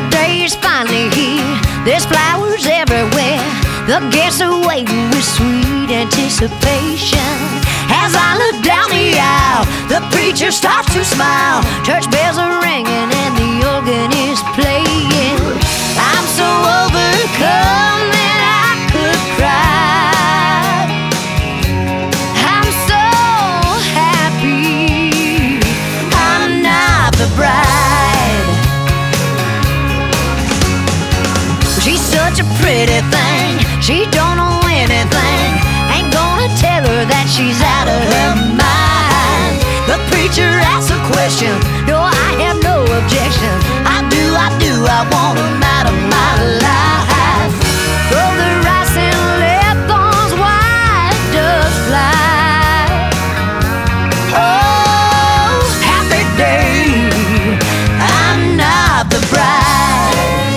The day is finally here. There's flowers everywhere. The guests are waiting with sweet anticipation. As I look down the aisle, the preacher starts to smile. Church bells are ringing and the organ is playing. I'm so overcome that I could cry. I'm so happy I'm not the bride. She's such a pretty thing, she don't know anything. Ain't gonna tell her that she's out of her mind. The preacher asks a question, no, I have no objection. I want him out of my life. Throw the rice and let thorns white doves fly. Oh, happy day, I'm not the bride.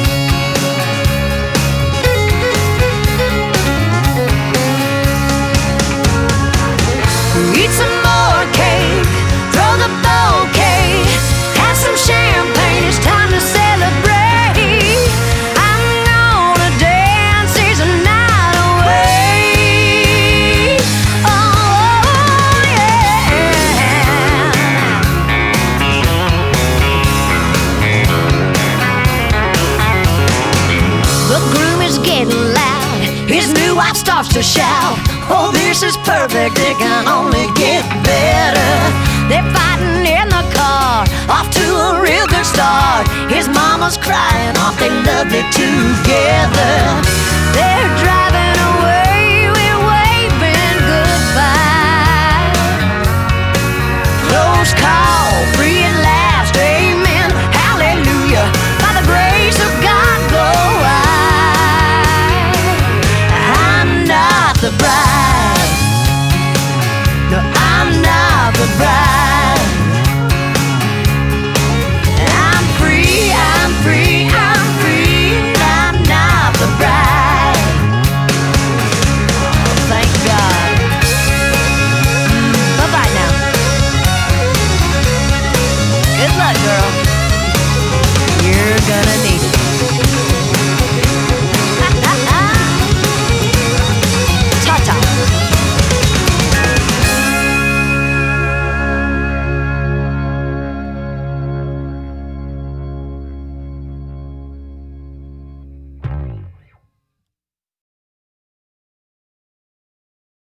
Eat some more cake, throw the bouquet, have some champagne, it's time to celebrate. I'm gonna dance this night away. Oh, yeah. The groom is getting loud, his new wife starts to shout. Oh, this is perfect, it can only get better. They're fighting in the car, off to a real good start. His mama's crying, aren't they lovely together? They're driving